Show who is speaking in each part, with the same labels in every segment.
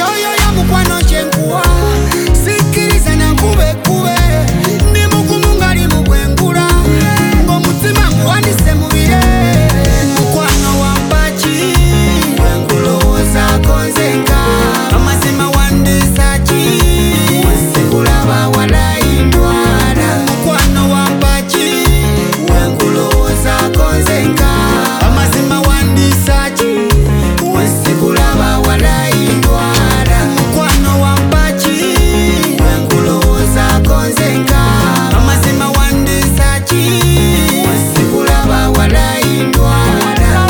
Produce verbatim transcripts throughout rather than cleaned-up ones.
Speaker 1: choyo ya mukwano chenkuwa sikiriza na nkube kube ndi mukumungali mubwengula ng'omutima nguwandise mubire mukwano wampachi wenkulowoozaako nze ngaba amazima wandisa ki sikulaba walayindwala mukwano wampachi wenkulowoozaako nze ngaba amazima wandisa ki sikulaba walayindwala mukwano wampachi wenkulowoozaako nze ngaba amazima wandisa ki sikulaba walayindwala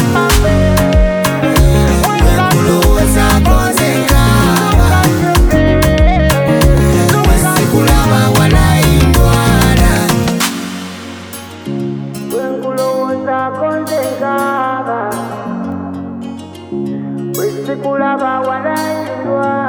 Speaker 1: wenkulowoozaako nze ngaba sikulaba walayindwala wenkulowoozaako nze ngaba sikulaba walayindwala